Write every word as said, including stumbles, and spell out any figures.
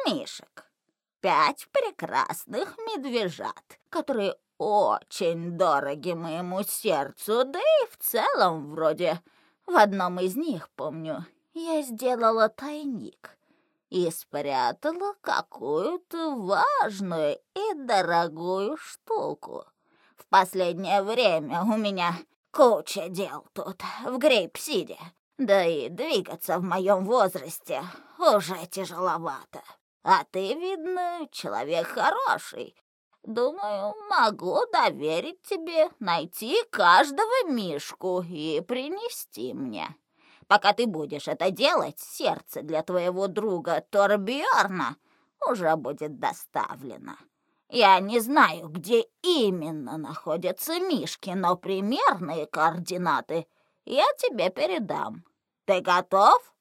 мишек. Пять прекрасных медвежат, которые очень дороги моему сердцу, да и в целом вроде. В одном из них, помню, я сделала тайник и спрятала какую-то важную и дорогую штуку. В последнее время у меня куча дел тут, в Грейп-Сиде, да и двигаться в моем возрасте уже тяжеловато. А ты, видно, человек хороший. Думаю, могу доверить тебе найти каждого мишку и принести мне. Пока ты будешь это делать, сердце для твоего друга Торбьерна уже будет доставлено. Я не знаю, где именно находятся мишки, но примерные координаты я тебе передам. Ты готов?»